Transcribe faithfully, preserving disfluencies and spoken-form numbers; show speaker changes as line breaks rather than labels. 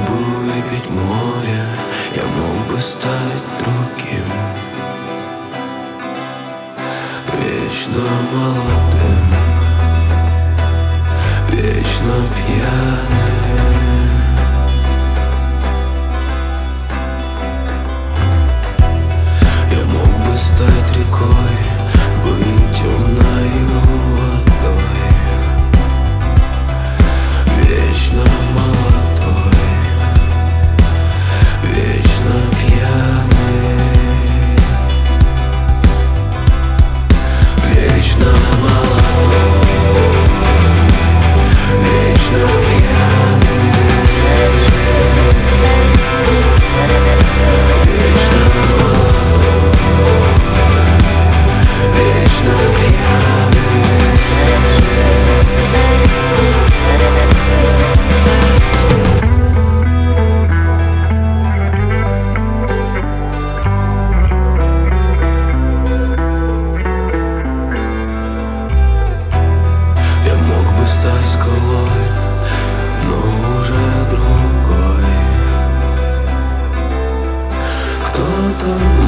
бы выпить море, я мог бы стать другим, вечно молодым, вечно пьяным. Я мог бы стать рекой, быть темною водой, вечно молодой, вечно пьяный, вечно молодой, вечно пьяный, вечно молодой, вечно пьяный. Я мог бы стать скалой, но уже другой. Кто-то